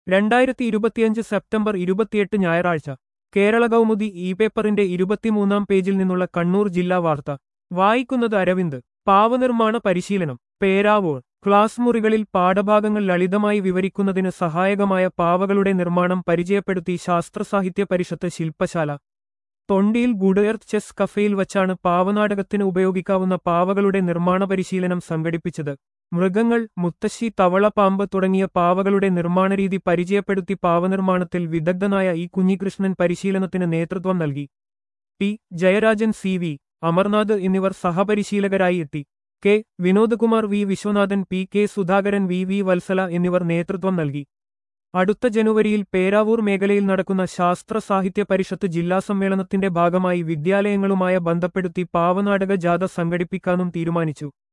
2025 September 28 ഞായറാഴ്ച Kerala Kaumudi E പേപ്പറിന്റെ 23-ാം പേജിൽ നിന്നുള്ള കണ്ണൂർ ജില്ലാ വാർത്ത വായിക്കുന്നത് അരവിന്ദ്. പാവനിർമ്മാണ പരിശീലനം പേരാവൂർ. ക്ലാസ് മുറികളിൽ പാഠഭാഗങ്ങൾ ലളിതമായി വിവരിക്കുന്നതിന് സഹായകമായ പാവകളുടെ നിർമ്മാണം പരിചയപ്പെടുത്തി ശാസ്ത്രസാഹിത്യ പരിഷത്ത് ശില്പശാല. തൊണ്ടിയിൽ ഗുഡ് എർത്ത് ചെസ് കഫേയിൽ വച്ചാണ് പാവനാടകത്തിന് ഉപയോഗിക്കാവുന്ന പാവകളുടെ നിർമ്മാണ പരിശീലനം സംഘടിപ്പിച്ചത്. മൃഗങ്ങൾ, മുത്തശ്ശി, തവള, പാമ്പ് തുടങ്ങിയ പാവകളുടെ നിർമ്മാണരീതി പരിചയപ്പെടുത്തി പാവനിർമ്മാണത്തിൽ വിദഗ്ധനായ ഇ കുഞ്ഞികൃഷ്ണൻ പരിശീലനത്തിന് നേതൃത്വം നൽകി. P Jayarajan, C V Amarnath എന്നിവർ സഹപരിശീലകരായി എത്തി. K Vinodkumar, V Viswanathan, P K Sudhakaran, V V Vatsala എന്നിവർ നേതൃത്വം നൽകി. അടുത്ത ജനുവരിയിൽ പേരാവൂർ മേഖലയിൽ നടക്കുന്ന ശാസ്ത്ര സാഹിത്യ പരിഷത്ത് ജില്ലാ സമ്മേളനത്തിന്റെ ഭാഗമായി വിദ്യാലയങ്ങളുമായി ബന്ധപ്പെടുത്തി പാവനാടക ജാഥ സംഘടിപ്പിക്കാനും തീരുമാനിച്ചു.